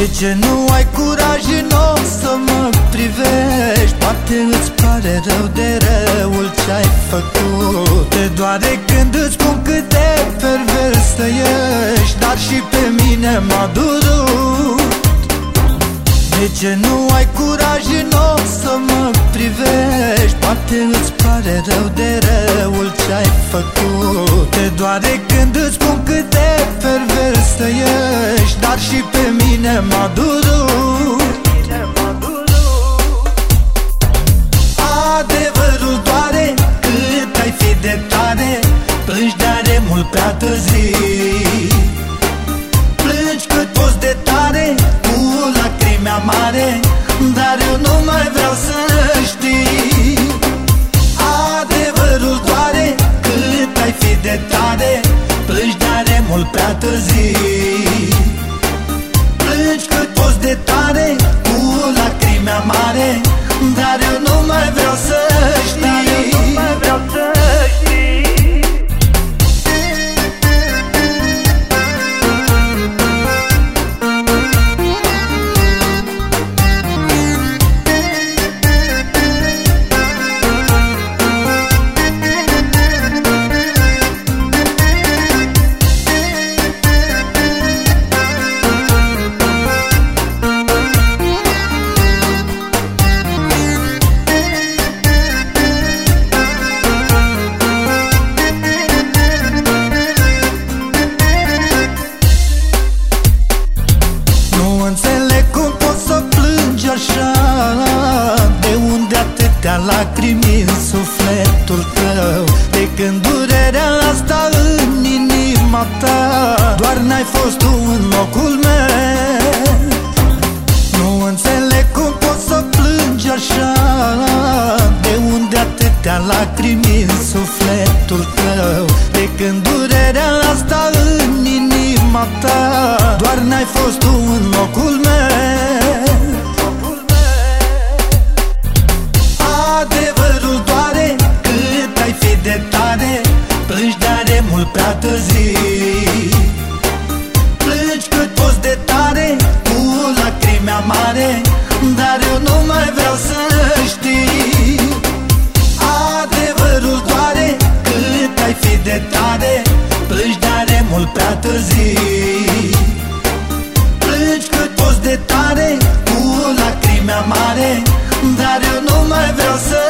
De ce nu ai curaj în ochi să mă privești? Poate îți pare rău de răul ce-ai făcut. Te doare când îți spun cât de perversă ești, dar și pe mine m-a durut. De ce nu ai curaj în ochi să mă privești? Poate îți pare rău de răul ce-ai făcut. Te doare când îți spun cât de perversă ești, dar și pe mine m-a durut. Adevărul doare cât ai fi de tare, plângi de-are mult prea târziu. Plângi cât poți de tare, cu lacrimi amare, dar eu nu mai vreau să știi. Adevărul doare cât ai fi de tare, plângi de-are mult prea târziu. Plângi cât poți de tare, cu lacrimi amare, dar eu nu mai vreau să știi. De unde atâtea lacrimi în sufletul tău? De când durerea asta în inima ta? Doar n-ai fost tu în locul meu. Nu înțeleg cum poți să plângi așa. De unde atâtea lacrimi în sufletul tău? De când durerea asta în inima ta? Doar n-ai fost tu în locul meu. Adevărul doare cât ai fi de tare, plângi de-are mult prea târziu. Plângi cât poți de tare, cu lacrimi amare, dar eu nu mai vreau să știi. Adevărul doare cât ai fi de tare, plângi de-are mult prea târziu. Plângi cât poți de tare, cu lacrimi amare, dar eu nu mai vreau să